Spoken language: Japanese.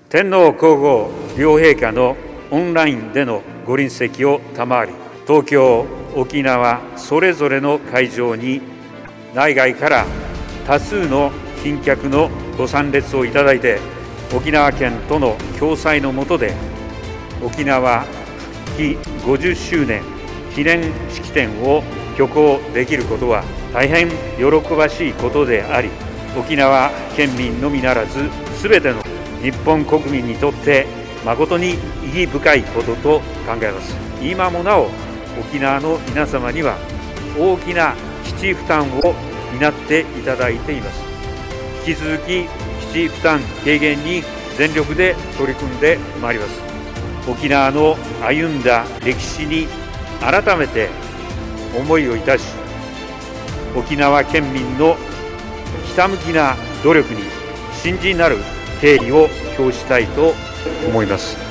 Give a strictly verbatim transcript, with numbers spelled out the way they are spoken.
天皇皇后両陛下のオンラインでのご臨席を賜り、東京、沖縄それぞれの会場に内外から多数の賓客のご参列をいただいて、沖縄県との共催の下で沖縄復帰ごじゅっしゅうねん記念式典を挙行できることは大変喜ばしいことであり、沖縄県民のみならずすべての日本国民にとって誠に意義深いことと考えます。今もなお沖縄の皆様には大きな基地負担を担っていただいています。引き続き基地負担軽減に全力で取り組んでまいります。沖縄の歩んだ歴史に改めて思いをいたし、沖縄県民のひたむきな努力に深甚なる敬意を表したいと思います。